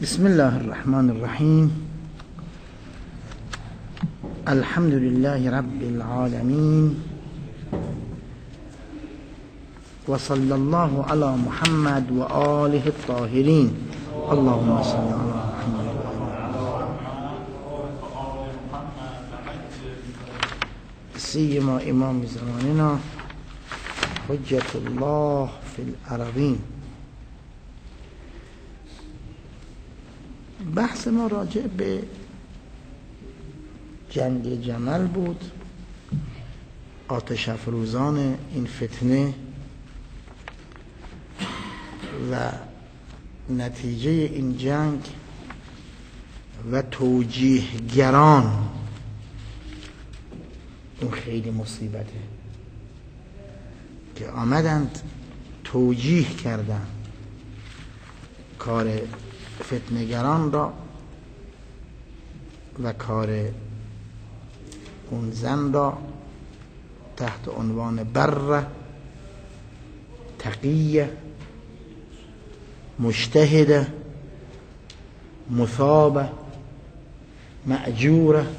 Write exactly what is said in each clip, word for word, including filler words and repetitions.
بسم الله الرحمن الرحيم. الحمد لله رب العالمين، وصلى الله على محمد وآله الطاهرين. اللهم صل على محمد سيما امام زماننا حجة الله في العربين. بحث ما راجع به جنگ جمل بود، آتش افروزان این فتنه و نتیجه این جنگ و توجیهگران. اون خیلی مصیبته که آمدند توجیه کردند کار فتنه‌گران را و کار اون زن را تحت عنوان بره، تقیه، مجتهده، مثابه، مأجوره.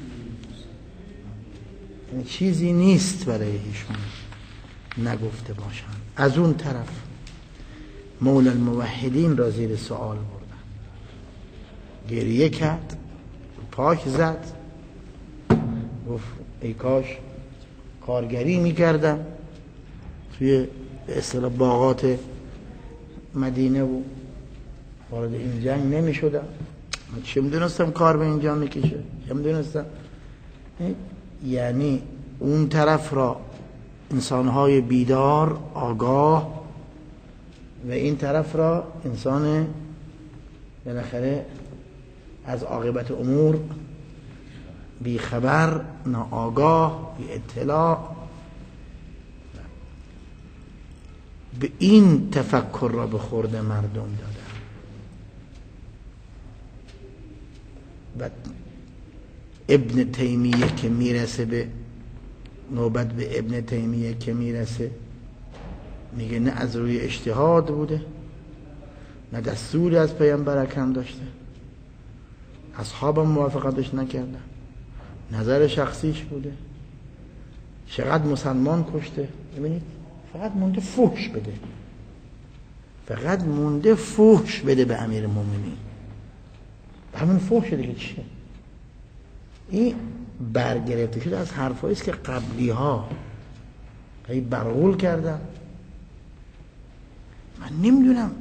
چیزی نیست برای ایشون نگفته باشند. از اون طرف مولا الموحدین را زیر سوال بردن، گریه کرد، پاک زد، گفت ای کاش کارگری میکردم توی به اصطلاح باغات مدینه و وارد این جنگ نمیشدم. من چه میدونستم کار به اینجا میکشه، چه میدونستم. یعنی اون طرف را انسانهای بیدار، آگاه، و این طرف را انسان بالاخره از عاقبت امور بیخبر، ناآگاه، بی اطلاع، به این تفکر را به خورد مردم دادن. و ابن تیمیه که میرسه به نوبت به ابن تیمیه که میرسه میگه نه از روی اجتهاد بوده، نه دستوری از پیامبر اکرم داشته، اصحاب موافقتش نکردن، نظر شخصیش بوده. چقدر مسلمان کشته. ببینید فقط مونده فحش بده، فقط مونده فحش بده به امیر المؤمنین. همین فحش دیگه چیه؟ این برگرفته شده از حرفایی است که قبلی ها هی برغول کردن. من نمیدونم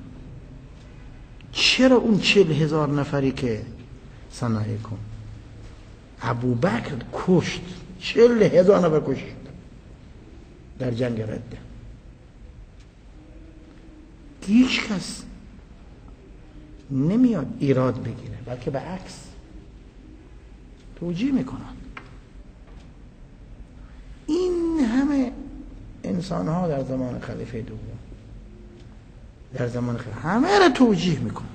چرا اون چل هزار نفری که صنایع کن ابو بکر کشت، چل هزار نفر کشت در جنگ رده، هیچ کس نمیاد ایراد بگیره، بلکه به عکس توجیه میکنن. این همه انسان ها در زمان خلیفه دوم، در زمان خلیفه همه را توجیه میکنن،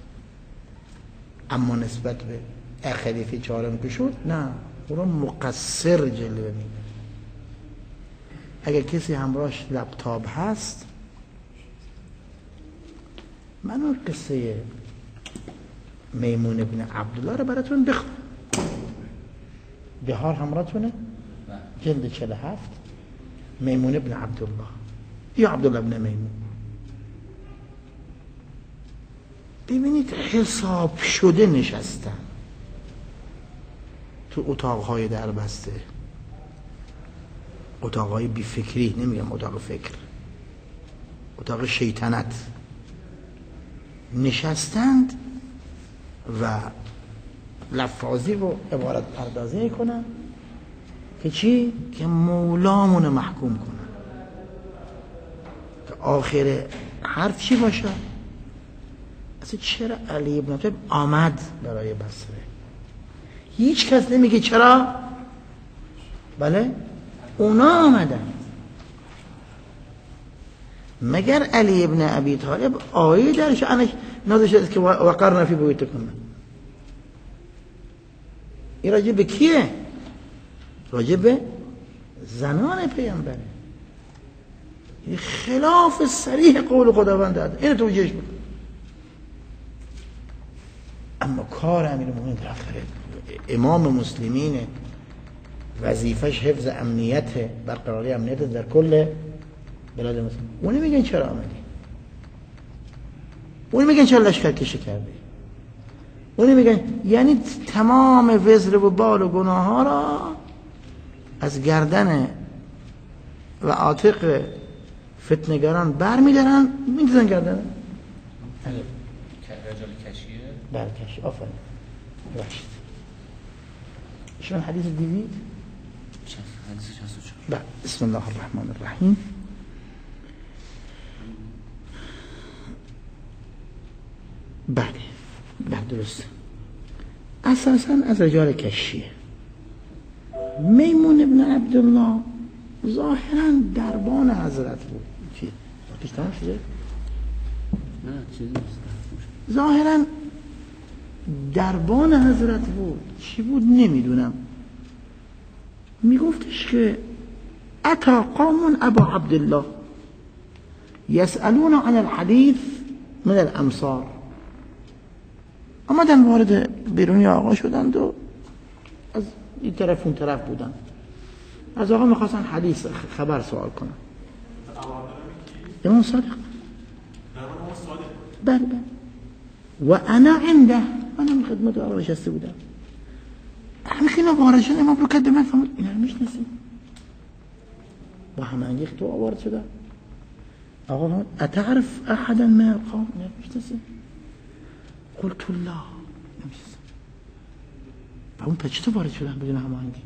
اما نسبت به خلیفه چهارم که شد نه، او را مقصر جلوه میده. اگر کسی همراهش لپتاپ هست، من اون قصه میمون ابن عبدالله رو براتون بخونم. بهار همراهتونه؟ جلد چهل و هفت، میمون ابن عبدالله یا عبدالله ابن میمون. ببینید حساب شده نشستن تو اتاقهای دربسته، اتاقهای بی فکری، نمیگم اتاق فکر، اتاق شیطنت نشستند و لفاظی و عبارت پردازی کنن که چی؟ که مولامون محکوم کنن، که آخر حرف چی باشه؟ اصلا چرا علی ابن ابی طالب آمد برای بصره؟ هیچ کس نمیگه چرا؟ بله اونا آمدن. مگر علی ابن ابی طالب آیه در شأنش نازل شده که وقرن فی بیوتکن؟ این راجع به کیه؟ راجع به زنان پیامبره. خلاف صریح قول خداوند داد. اینو توجیهش بکن. اما کار امیرالمومنین بالاخره امام مسلمینه، وظیفش حفظ امنیت، برقراری امنیت در کل بلاد مسلم. اون میگن چرا آمدی؟ اون میگن چرا لشکر کشی کردی؟ اون میگن یعنی تمام وزر و بال و گناه ها را از گردن و عاتق فتنگران بر میدارن میدازن گردن رجال کشیه برکش. آفرین ببخشید شما حدیث دیدید؟ حدیث شصت و چهار. بسم الله الرحمن الرحیم. بله بله درست. اساسا از رجال کشیه. میمون ابن عبدالله ظاهرا دربان حضرت بود. چی؟ تمام شده؟ نه چیزی نیست. ظاهرا دربان حضرت بود. چی بود نمیدونم. میگفتش که اتا قوم ابا عبدالله يسألون عن الحديث من الامصار. آمدن وارد بیرونی آقا شدند و از این طرف اون طرف بودن. از آقا میخواستن حدیث خبر سوال کنن. امام صادق بله بله و انا عنده، منم خدمت آقا نشسته بودم. همین وارد شد امام رو کرد به من فرمود اینا رو میشناسیم؟ با هم انگیخت تو وارد شده. آقا فرمود اتعرف احدا من القوم؟ اینا رو میشناسیم؟ قلت لا نمیشناسم. با اون پس چطور وارد شدن بدون هماهنگی؟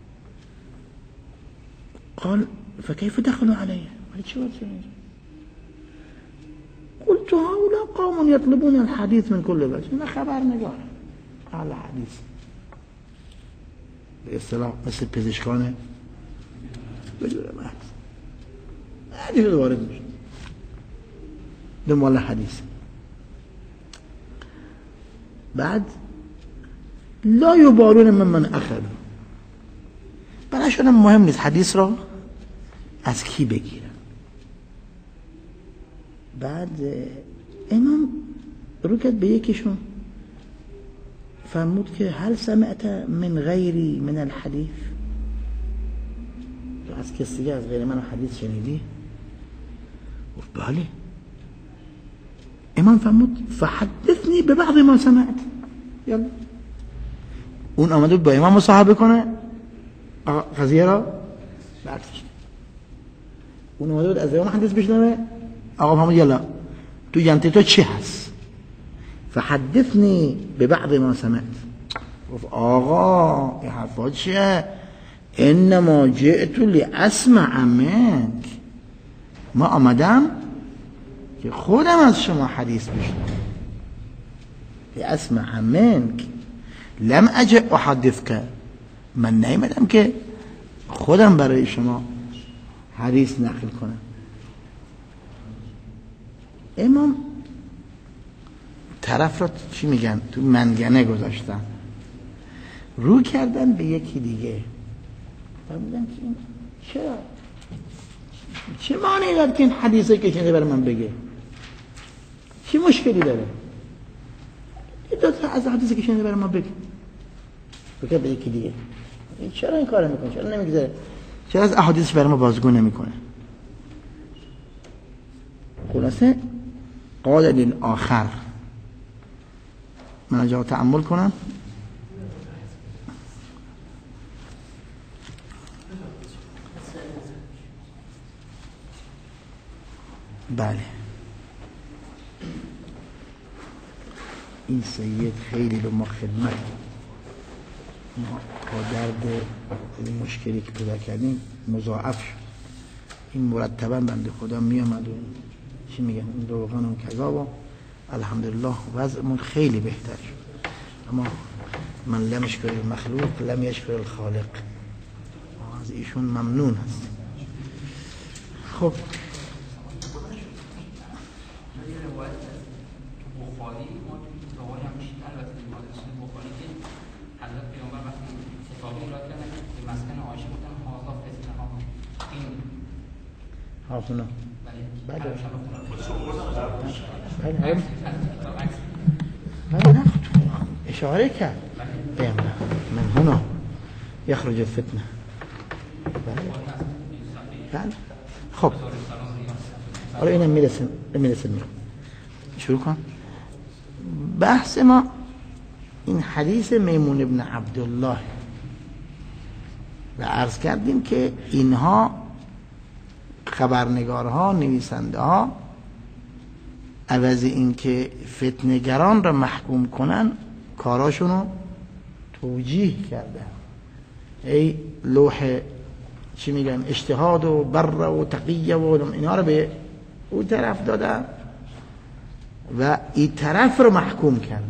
قال فكيف دخلوا عليه؟ ولی چی وارد شدن اینجا؟ قلت هؤلاء قوم يطلبون الحديث من كل وجه. من خبر نگار اهل حدیث به اصطلاح مثل پزشکانه بدون محض حدیث رو وارد میشه دنبال حدیث. بعد لا یبالون من من اخذ، برایشون مهم نیست حدیث را از کی بگیرن. بعد امام رو کرد به یکیشون فرمود که هل سمعت من غیری من الحدیث؟ تو از کسی از غیر من حدیث شنیدی؟ گفت بله. امام فرمود فحدثنی به بعض ما سمعت. یلا اون آمده با امام مصاحبه کنه قضیه را برکش. اون آمده بود از امام حدیث بشنوه. آقا فرمود یلا تو جنت تو چی هست؟ فحدثنی به بعض ما سمعت. گفت آقا این حرفا چیه؟ انما جئت لاسمع منک، ما آمدم که خودم از شما حدیث بشنوم. لاسمع منک لم اجئ احدثك، من نیامدم که خودم برای شما حدیث نقل کنم. امام طرف را چی میگن تو منگنه گذاشتن، رو کردن به یکی دیگه. فرمودن که این چرا چه معنی داره که این حدیثه که شنیده برای من بگه؟ چه مشکلی داره؟ این دو تا از حدیثه که شنیده برای ما بگه. بگه به یکی دیگه این چرا این کارو میکنه؟ چرا نمیگذاره؟ چرا از احادیثش برای ما بازگو نمیکنه؟ خلاصه قال للآخر، من جا تأمل کنم. بله این سید خیلی به ما خدمت، ما با درد این مشکلی که پیدا کردیم مضاعف شد. این مرتبا بنده خدا می آمد و چی میگن این روغن و کذا، الحمدلله وضعمون خیلی بهتر شد. اما من لم یشکر المخلوق لم یشکر الخالق، از ایشون ممنون هست. خب حافظنا بعد بله بله اشاره کرد من هنا یخرج الفتنه. بله خب حالا اینم میرسیم میرسیم شروع کن. بحث ما این حدیث میمون ابن عبدالله و عرض کردیم که اینها خبرنگارها نویسنده ها عوض این که فتنه‌گران را محکوم کنن کاراشون رو توجیه کردن. ای لوح چی میگن اجتهاد و بر و تقیه و اینها رو به اون طرف دادن و این طرف رو محکوم کردن.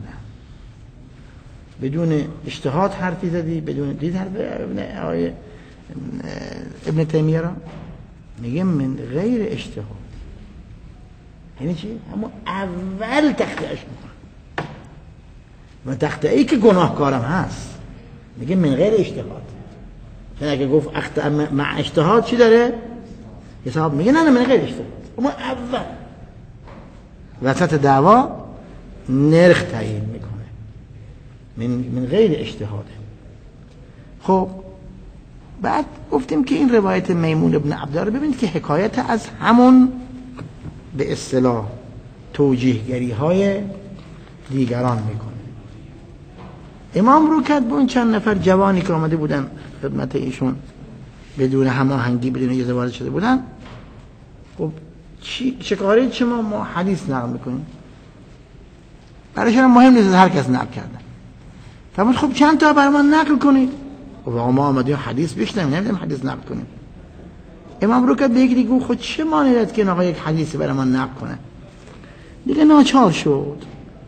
بدون اجتهاد حرفی زدی، بدون دید حرف ابن, آیه ابن تیمیه را میگه من غیر اجتهاد. یعنی چی؟ اما اول تخطئش میکنه و تخطئی که گناهکارم هست میگه من غیر اجتهاد. چون اگه گفت اخطأ مع اجتهاد چی داره؟ حساب میگه نه نه من غیر اجتهاد. اما اول وسط دعوا نرخ تعیین میکنه من من غیر اجتهاده. خب بعد گفتیم که این روایت میمون ابن عبدالله ببینید که حکایت از همون به اصطلاح توجیهگری های دیگران میکنه. امام رو کرد به اون چند نفر جوانی که آمده بودن خدمت ایشون بدون هماهنگی بدون اجازه وارد شده بودن. خب چی چه کاری چه ما, ما حدیث نقل میکنیم؟ برایشون مهم نیست هر کس نقل کردن. فرمود خب چند تا برای ما نقل کنید. خب ما آمدیم حدیث بشنویم نمیدونیم حدیث نقل کنیم. امام رو کرد به یکی دیگه گفت خود چه مانعی دارد که این آقا یک حدیثی برای ما نقل کنه؟ دیگه ناچار شد.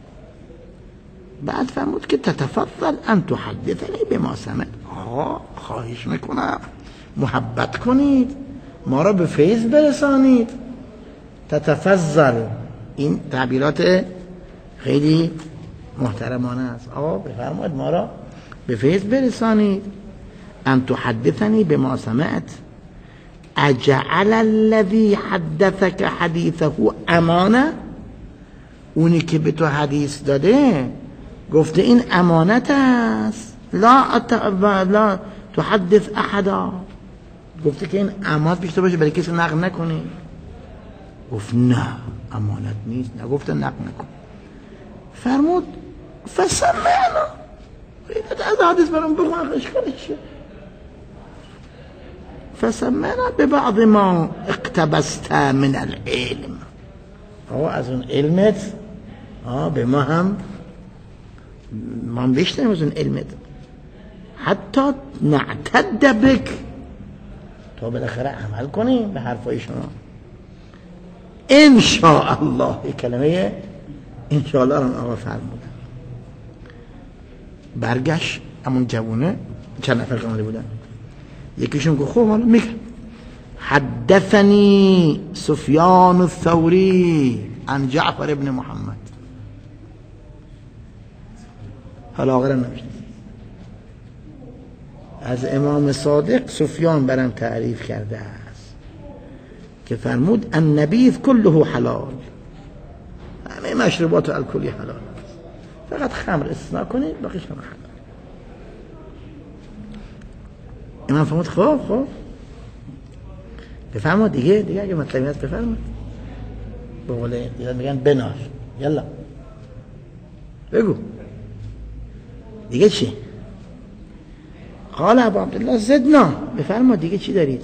بعد فرمود که تتفضل ان تحدثنی بما سمعت. آقا خواهش میکنم محبت کنید ما را به فیض برسانید. تتفضل این تعبیرات خیلی محترمانه است. آقا بفرمایید ما را به فیض برسانید. ان تحدثنی بما سمعت اجعل الذي حدثك حديثه امانه. اونی که به تو حدیث داده گفته این امانت است. لا ات... لا تحدث احدا. گفته که این امانت بیشتر باشه برای کسی نقل نکنی. گفت نه امانت نیست. نگفته نقل نکن. فرمود فسمعنا. از حدیث برام بخون اشکالش چیه؟ فسمعنا ببعض ما اقتبست من العلم. آقا از اون علمت آه به ما هم ما هم بشنیم از اون علمت حتی نعتد بک تا بالاخره عمل کنیم به حرفای شما. انشاءالله این کلمه انشاءالله رو آقا فرمودن. برگشت همون جوونه چند نفر قمالی بودن. یکیشون گفت خب حالا میگم حدثني سفيان الثوري عن جعفر ابن محمد. حالا آخر نمیشنید از امام صادق سفیان برام تعریف کرده است که فرمود النبیذ کله حلال. همه مشروبات الکلی حلال است فقط خمر استثناء کنید باقیش هم حلال. امام فرمود خب خب بفرماد دیگه دیگه اگه مطلبی هست بفرماد. به قول دیگه میگن بنار یلا بگو دیگه چی؟ قال ابو عبدالله زدنا. بفرماد دیگه چی دارید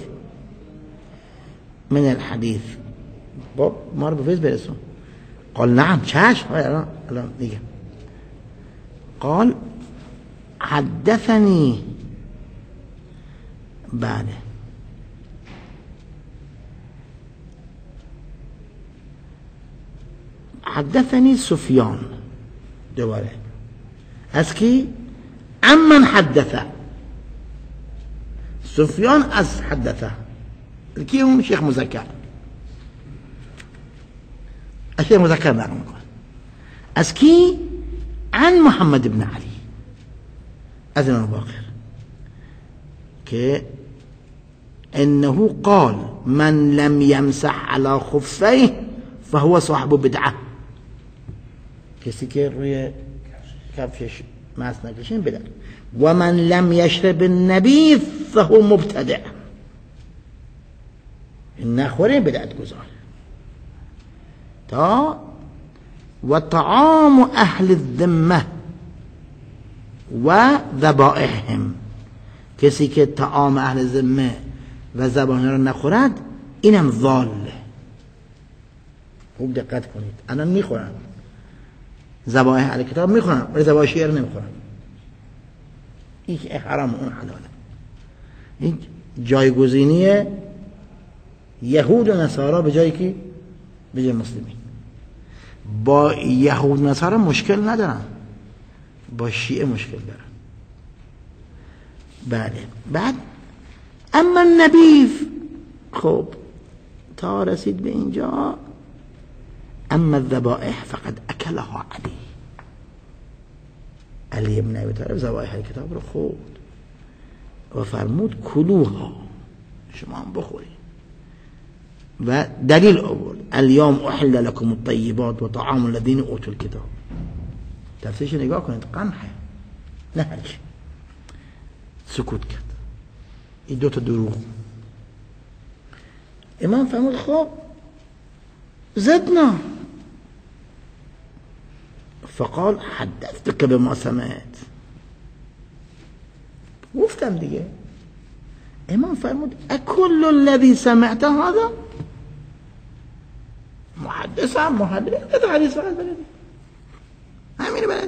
من الحدیث با ما رو به فیض برسون. قال نعم چشم. الان الان دیگه قال حدثني بعد حدثني سفيان دوباره از کی؟ عمن حدثه. سفيان از حدثه کی؟ اون شیخ مذکر. الشيخ مذكر نقل میکنه از کی؟ عن محمد بن علی از امام باقر که انه قال من لم يمسح على خفيه فهو صاحب بدعه. کسی که روی کفشش مست نکشین بدعت. و من لم یشرب النبیذ فهو مبتدع، نخوره بدعت گذار. تا و طعام اهل الذمه و ذبائحهم، کسی که طعام اهل ذمه و ذبائح رو نخورد اینم ضاله. خوب دقت کنید، الان میخورن ذبائح اهل کتاب میخورن ولی ذبائح شیعه رو نمیخورن. این حرام اون حلاله. این جایگزینی یهود و نصارا به جایی که به جای مسلمین. با یهود و نصارا مشکل ندارن، با شیعه مشکل دارن. بله. بعد اما النبیذ، خب تا رسید به اینجا، اما الذبائح فقد اکلها علی. علی ابن ابی طالب ذبائح کتاب رو خورد و فرمود کلوها، شما هم بخورید. و دلیل آورد الیوم احل لكم الطیبات و طعام الذین اوتوا الکتاب. تفسیرش نگاه کنید، قمحه نه هرچی. سکوت کرد. این دوتا دروغ. امام فرمود خب زدنا، فقال حدثتك بما سمعت، گفتم دیگه. امام فرمود اکل الذي سمعت هذا، محدث هم محدث هذا حدیث فقط بلدی، همین بلدی.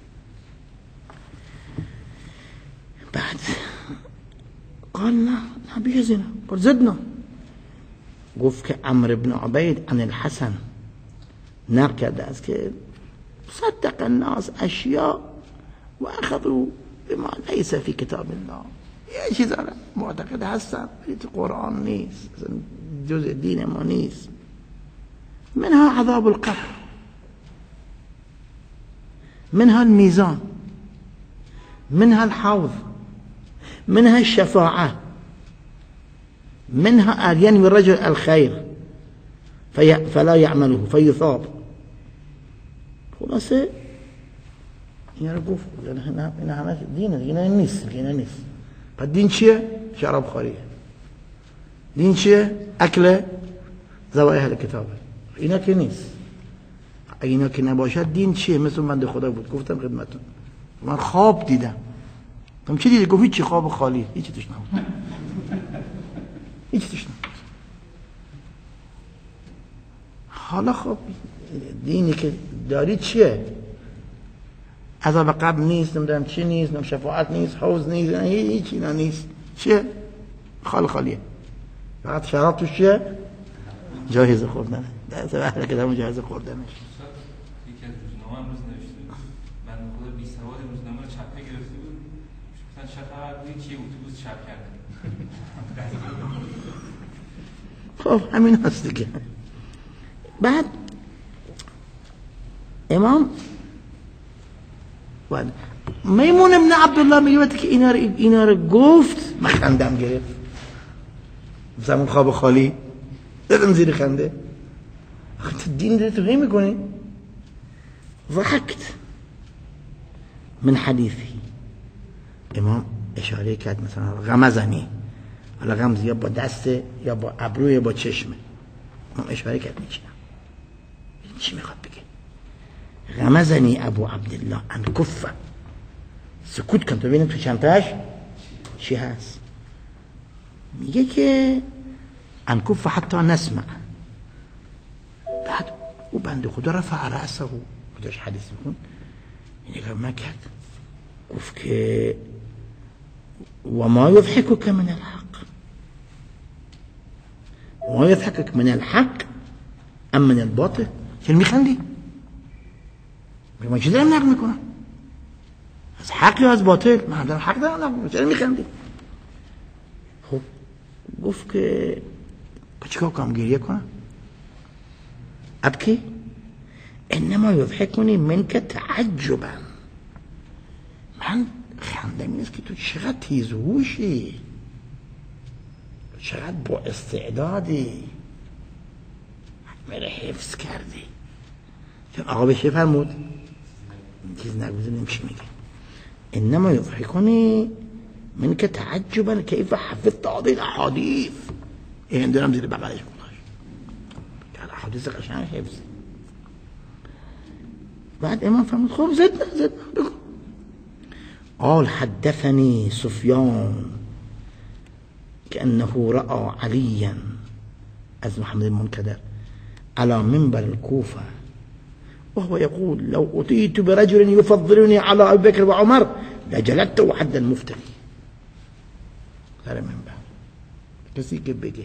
بعد قال نه نه بیزینا، قال زدنا. گفت که عمرو بن عبید عن الحسن نقل کرده است که صدق الناس اشیاء و اخذوا بما لیس فی کتاب الله. یه چیز داره معتقد هستن ولی تو قرآن نیست، جزء دین ما نیست. منها عذاب القبر، منها الميزان، منها الحوض، منها الشفاعة، منها أن ينوي الرجل الخير في فلا يعمله فيثاب. خلاصه اینا رو گفت. اینا همه دینه، اینا نیست، اینا نیست. پس دین چیه؟ شراب خوریه. دین چیه؟ اکل ذبایح الکتابه. اینا که نیست. اینا که نباشد دین چیه؟ مثل بنده خدا بود، گفتم خدمتتون من خواب دیدم. گفتم چی دیدی؟ گفت چی؟ خواب خالی، هیچی توش نبود. هیچی توش نبود. حالا خب دینی که داری چیه؟ عذاب قبر نیست، نمیدونم چی نیست، نمیدونم شفاعت نیست، حوض نیست، هیچ اینا نیست. چیه؟ خال خالیه. فقط شراب توش چیه؟ جایزه خوردنه. درس اهل کتاب جایزه خوردنش. یکی از روزنامه امروز نوشته بود من خدا بی سواد روزنامه رو چپه گرفته بود، مثلا چه خبر بود چیه اتوبوس چپ کرده. خب همین هست دیگه. بعد امام بعد میمون ابن عبدالله میگه که اینا رو اینا رو گفت، من خندم گرفت. زمان خواب خالی دادم زیر خنده. آخه تو دین داری تو هی میکنی؟ ضحکت من حدیثی. امام اشاره کرد مثلا غمزنی، حالا غمز یا با دسته یا با ابرو یا با چشمه. امام اشاره کرد میچینم چی میخواد بگه؟ غمزنی ابو عبدالله ان کفه، سکوت کن تو ببینیم تو چنتش چی هست. میگه که ان کفه حتی نسمع. بعد او بنده خدا رفع رأسه، خودش حدیث میکن، این نگاه ما کرد گفت که و ما یضحکک من الحق، و ما یضحکک من الحق ام من الباطل. چرا میخندی؟ من چی دارم نقل میکنم؟ از حق یا از باطل؟ من دارم حق دارم نقل میکنم، چرا میخندی؟ خب گفت که چیکار کنم؟ گریه کنم؟ ابکی؟ انما یضحکونی منک تعجبا. من خنده نیست که تو چقدر تیزهوشی، چقدر با استعدادی، میره حفظ کردی. چون آقا بشه فرمود چیز نگوزه نمیشه میگه. إنما يضحكني منك تعجبا كيف حفظت هذه الأحاديث. إيه عندنا مزيد بقى عليش كان أحاديث عشان حفظ. بعد إمام فهمت خب زدنا زدنا قال حدثني سفيان كأنه رأى عليا از محمد المنكدر على منبر الكوفة وهو يقول لو أتيت برجل يفضلني على أبي بكر وعمر لجلدته حد المفتري. لا منبر کسی که بگه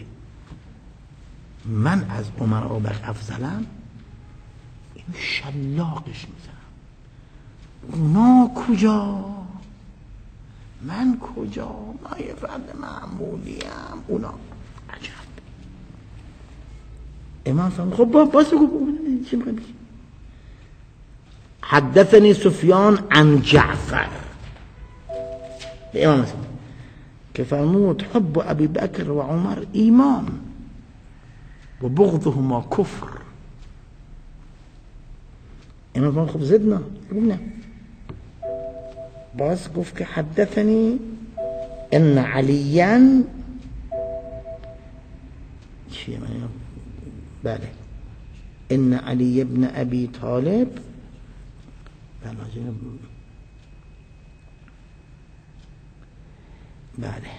من از عمر و ابوبکر افضلم این شلاقش میزنم. اونا کجا؟ من کجا؟ من یه فرد معمولیم. اونا عجب. امام فهم خب باز بگو چی میخوای بگی؟ حدثني سفيان عن جعفر الإمام مسلم كفرموت حب أبي بكر وعمر إيمان وبغضهما كفر. إمام فهم خب زدنا قلنا باز قف حدثني إن عليا شيء من بالي إن علي بن أبي طالب بعده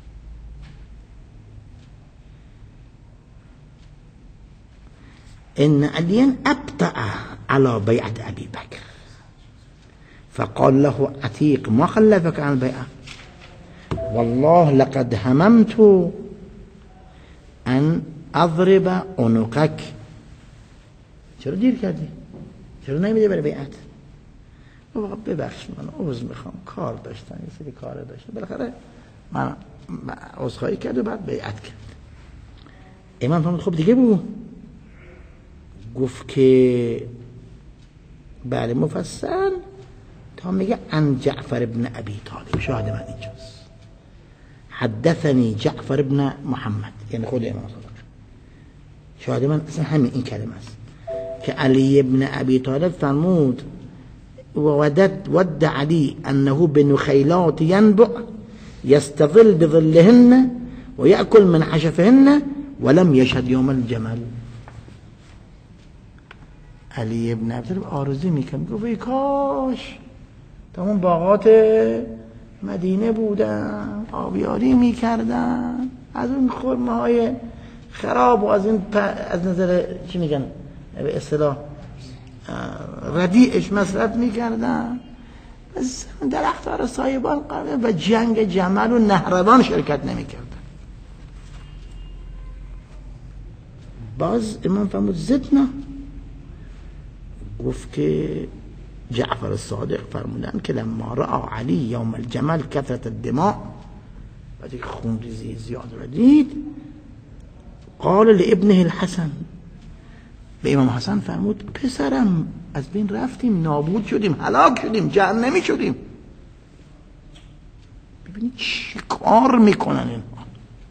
إن عليا أبطأ على بيعة أبي بكر فقال له عتيق ما خلفك عن البيعة والله لقد هممت أن أضرب عنقك. چرا دیر کردی؟ چرا نمیده برای بیعت؟ ببخش من عذر میخوام کار داشتم یه سری کار داشتم بالاخره من عذرخواهی کرد و بعد بیعت کرد. امام فرمود خب دیگه بگو. گفت که بله مفصل تا میگه عن جعفر ابن ابی طالب. شاهد من اینجاست. حدثني جعفر ابن محمد یعنی خود امام صادق. شاهد من اصلا همین این کلمه است که علی ابن ابی طالب فرمود وودد ود علي أنه بنخيلات ينبع يستظل بظلهن ويأكل من حشفهن ولم يشهد يوم الجمل. علی ابن ابی طالب آرزو میکنه گفت ای کاش تمام باغات مدینه بودن آبیاری میکردن از اون خرمه های خراب و از این از نظر چی میگن به اصطلاح ردیعش مصرف میکردن بس درختار سایبان قرار و جنگ جمل و نهروان شرکت نمیکردن. باز امام فرمود زدنا گفت که جعفر الصادق فرمودن که لما رأى علی یوم الجمل کثرت الدماء وقتی خون ریزی زیاد را دید قال لابنه الحسن به امام حسن فرمود پسرم از بین رفتیم نابود شدیم هلاک شدیم جهنمی شدیم. ببینید چی کار میکنن اینها.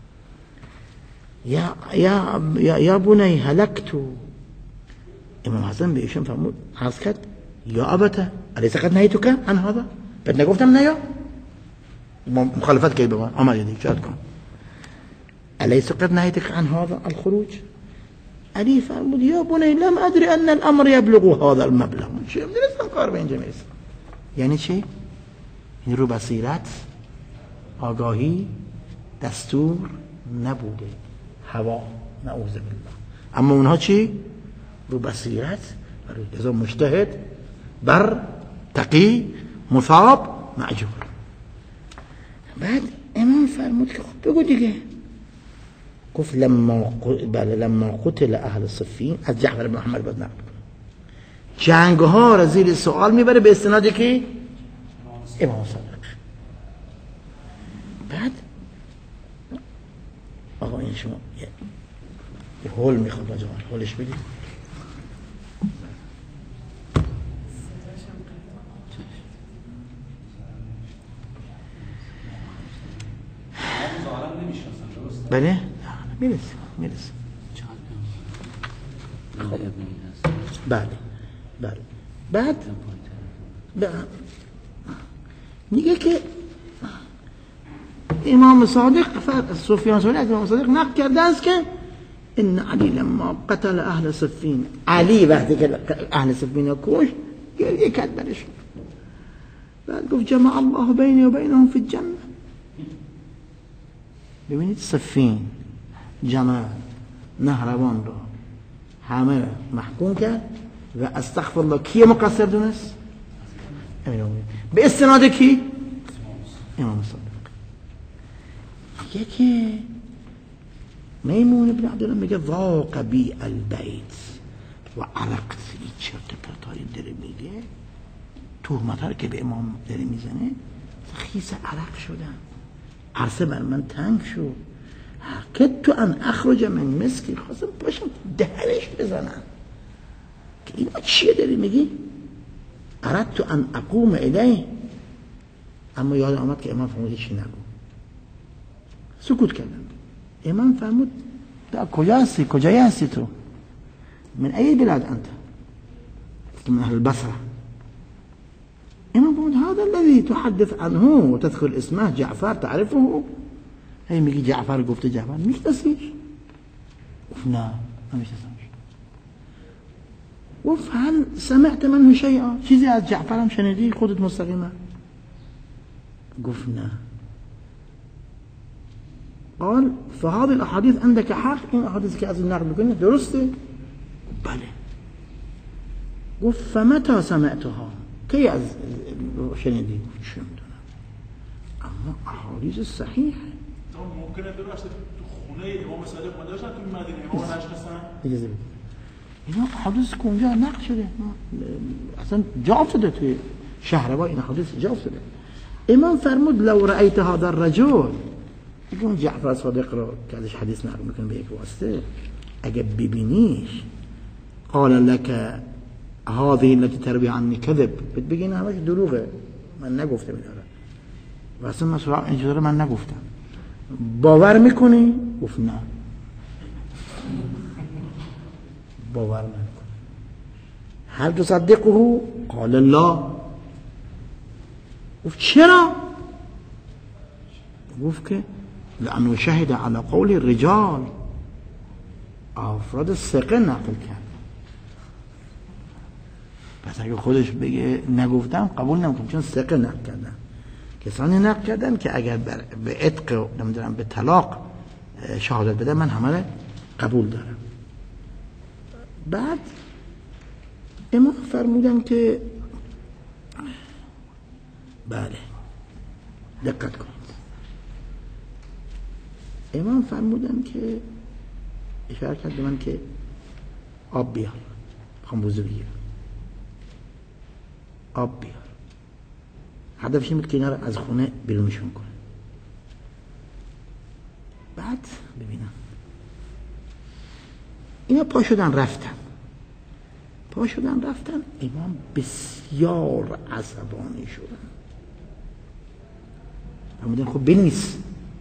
یا یا یا, یا بنی هلکتو. امام حسن به ایشون فرمود عرض کرد یا ابته الیس قد نهیتک عن هذا بهت نگفتم نیا مخالفت کی به من آمدی شاید کن الیس قد نهیتک عن هذا الخروج. علی فرمود یا بنی لم ادری ان الامر یبلغ هذا المبلغ. چه میدونستم کار به اینجا میرسه. یعنی چی؟ این رو بصیرت آگاهی دستور نبوده هوا نعوذ بالله. اما اونها چی؟ رو بصیرت و رو جزا مجتهد بر تقی مثاب معجور. بعد امام فرمود که خب بگو دیگه. گفت لما بله لما قتل اهل صفین از جعفر بن محمد بود نقل جنگ ها را زیر سوال میبره به استنادی که امام صادق. بعد آقا این شما یه هول میخواد آجا هولش بدید. بله میرسه میرسه بله بله بعد میگه که امام صادق سفیان ثوری از امام صادق نقل کرده است که ان علی لما قتل اهل صفین، علی وقتی که اهل صفین کشت گریه کرد برشون، بعد گفت جمع الله بینی و بینهم فی الجنه. ببینید صفین جمع نهروان را همه را محکوم کرد و استغفر الله کی مقصر دونست؟ به استناد کی؟ امام صادق. یکی میمون ابن عبدالله میگه ضاق بی البیت و عرقت، این چرت پرتایی داره میگه، تهمت‌ها که به امام داره میزنه، خیس عرق شدن، عرصه بر من تنگ شد، حقیقت تو ان اخرج من مسکی، خواستم باشم دهنش بزنن که این چیه داری میگی؟ اردت تو ان اقوم الیه، اما یاد آمد که امام فرمود چی نگو، سکوت کردن. امام فرمود تا کجا هستی؟ کجایی هستی تو؟ من ای بلاد انت؟ من اهل البصره. امام فرمود هذا الذي تحدث عنه وتذكر اسمه جعفر تعرفه؟ هی میگی جعفر گفته جعفر میشناسیش؟ گفت نه نمیشناسمش. گفت هل سمعت منه شیئا؟ چیزی از جعفر هم شنیدی خودت مستقیما؟ گفت نه. قال فهذه الاحاديث عندك حق؟ این احادیث که از این نقل میکنی درسته؟ بله. گفت فمتى سمعتها؟ کی از شنیدی؟ گفت چه میدونم، اما احادیث صحیحه. ممکنه درسته تو خونه امام صادق مدرسه تو مدینه امام نشناسن؟ اجازه بدید اینا حدیث که اونجا نقل شده، اصلا جا افتاده توی شهرها، این حدیث جا افتاده. امام فرمود لو رأیت هذا الرجل، اگه اون جعفر صادق رو که ازش حدیث نقل میکنه به یک واسطه اگه ببینیش، قال لك هذه التي تروي عني كذب، بگی این همش دروغه، من نگفتم اینا رو، و اصلا من سراغ اینجا رو من نگفتم، باور میکنی؟ گفت نه. باور نکن. هل تصدقه؟ قال لا. گفت چرا؟ گفت که لانه شهد على قول الرجال، افراد ثقه نقل کرد. پس اگه خودش بگه نگفتم قبول نمیکنم، چون ثقه نقل کردن، کسانی نقل کردن که اگر به عتق نمیدونم به طلاق شهادت بده من همه قبول دارم. بعد امام فرمودن که بله دقت کنید، امام فرمودن که اشاره کرد به من که آب بیار، میخوام وضو بگیرم، آب بیار. هدفش این بود که اینا رو از خونه بیرونشون کنه. بعد ببینم اینا پا شدن رفتن، پا شدن رفتن، امام بسیار عصبانی شدن. فرمودن خب بنویس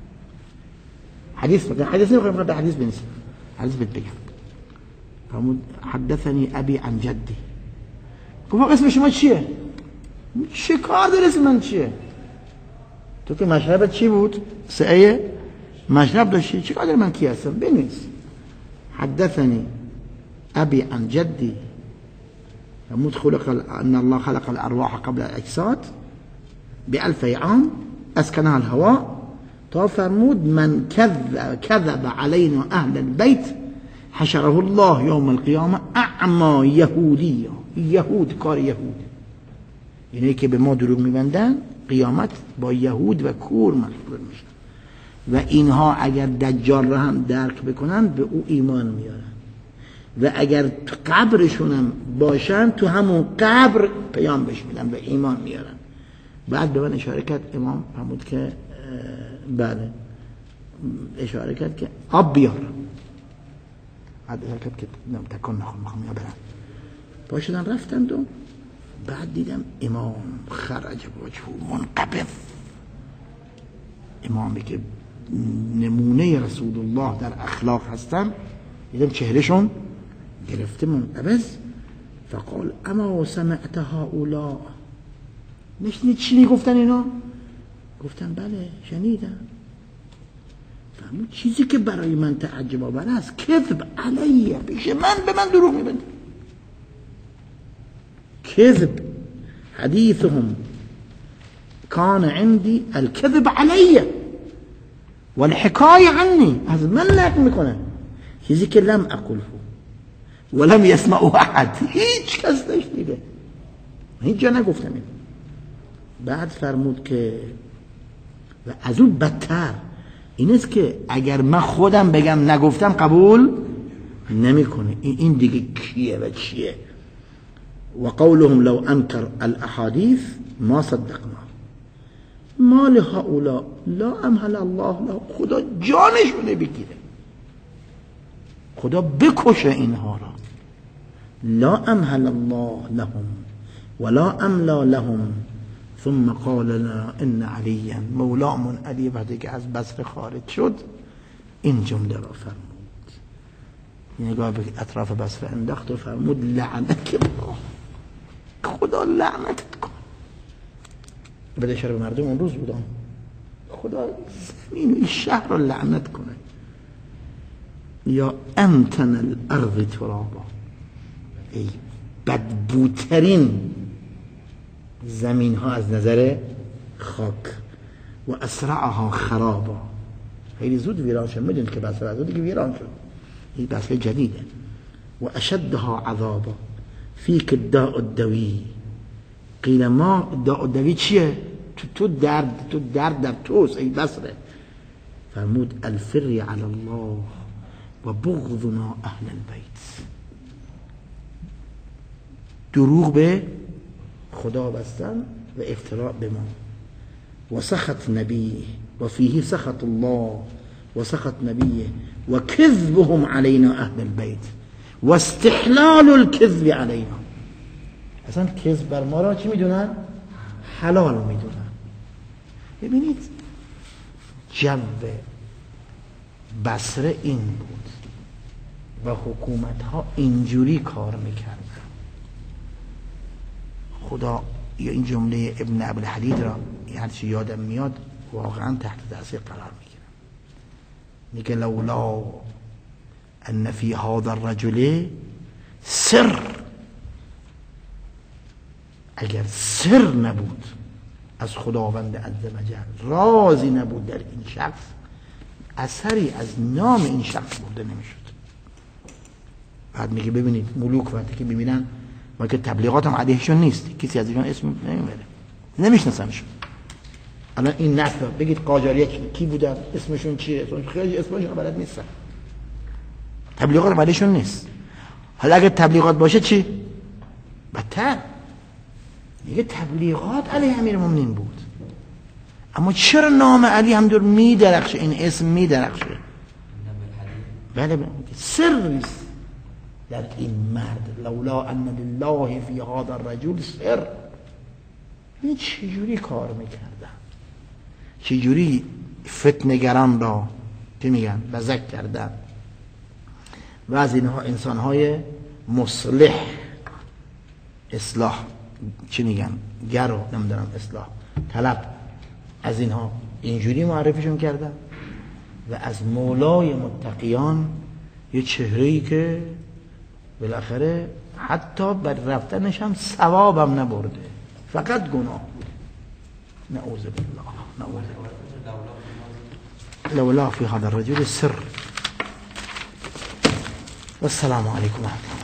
حدیث، مثلا حدیث نمیخوایم به حدیث بنویس، حدیث بهت بگم. فرمود حدثنی ابی عن جدی. گفت اسم شما چیه؟ چه کار داره اسم من چیه؟ تو که مشربت چی بود؟ سعیه مشرب داشتی، چه کار داره من کی هستم؟ بنویس حدثني أبي عن جدي يموت خلق أن الله خلق الأرواح قبل الأجساد بألفي عام أسكنها الهواء. تا فرمود من كذب, كذب علينا أهل البيت حشره الله يوم القيامة أعمى يهوديا. يهود کار یهود، اینه که به ما دروغ میبندن قیامت با یهود و کور مخلوط میشن و اینها اگر دجال را هم درک بکنن به او ایمان میارن و اگر تو قبرشون هم باشن تو همون قبر پیام بهش میدن و ایمان میارن. بعد به من اشاره کرد امام فرمود که بله، اشاره کرد که آب بیار. بعد اشاره کرد که تکن نخون میخوام یا برن. باشدن رفتند و بعد دیدم امام خرج وجهه منقبض، امامی که نمونه رسول الله در اخلاق هستن، دیدم چهرهشون گرفته منقبض. فقال اما سمعت هؤلاء نشنی چی میگفتن اینا؟ گفتن بله شنیدم. فهمون چیزی که برای من تعجب آور است کذب علیه، پیش من به من دروغ میبنده. کذب حدیثهم کان عندي الكذب علیه والحکایه عنی، از من نقل میکنه چیزی که لم اقله ولم يسمعه احد، هیچ کس نشنیده، هیچ جا نگفتم این. بعد فرمود که و از اون بدتر این است که اگر من خودم بگم نگفتم قبول نمیکنه. این دیگه کیه و چیه؟ و قولهم لو انکر الاحادیث ما صدقنا ما لهؤلاء لا امهل الله له، خدا جانشونه بگیره، خدا بکشه اینها را. لا امهل الله لهم ولا املا لهم ثم قال لنا ان عليا مولامون علی. وقتی که از بصره خارج شد این جمله را فرمود، نگاه به اطراف بصره انداخت و فرمود لعنت الله، خدا لعنتت کن. بده اشاره به مردم اون روز بودن، خدا زمین و این شهر را لعنت کنه. یا انتن الارض ترابا، ای بدبوترین زمین ها از نظر خاک، و اسرعها خرابا، خیلی زود ویران شد. میدونید که بصره از دیگه ویران شد، این بصره جدیده. و اشدها عذابا فیک الداء الدوی، قیل ما داء الدوی چیه؟ تو تو درد تو درد در توست ای بصره. فرمود الفری علی الله و بغضنا اهل البیت، دروغ به خدا بستن و افتراء به ما. و سخط نبیه و فیه سخط الله و سخط نبیه و کذبهم علینا اهل البیت و استحلال الكذب علینا. اصلا کذب بر ما را چی میدونن؟ حلال میدونن. ببینید جو بصره این بود و حکومت ها اینجوری کار میکردن. خدا یا این جمله ابن ابوالحدید را هر چی یادم میاد واقعا تحت تاثیر قرار میگیرم. میگه لولا ان فی هذا الرجل سر، اگر سر نبود از خداوند عزوجل، رازی نبود در این شخص، اثری از نام این شخص برده نمیشد. بعد میگه ببینید ملوک وقتی که ببینن ما که تبلیغات هم علیهشون نیست، کسی از ایشون اسم نمیبره، نمیشناسمشون. الان این نسل بگید قاجاریه کی بودن، اسمشون چیه، اسمشون خیلی اسمشون بلد نیستن، تبلیغات هم علیهشون نیست. حالا اگه تبلیغات باشه چی؟ بدتر. میگه تبلیغات علیه امیرالمومنین بود، اما چرا نام علی همدور میدرخشه، این اسم میدرخشه؟ بله بله سر نیست در این مرد. لولا ان لله فی هذا الرجل سر. این چجوری کار میکردن، چجوری فتنگران را که میگن بزک کردن و از اینها انسانهای مصلح، اصلاح چی میگن، گر رو نمیدونم اصلاح طلب، از اینها اینجوری معرفیشون کردن. و از مولای متقیان یه چهره‌ای که بالاخره حتی بر رفتنش هم ثوابم نبرده، فقط گناه بود. نعوذ بالله، نعوذ بالله. لولا فی هذا الرجل سر. والسلام علیکم و رحمة الله.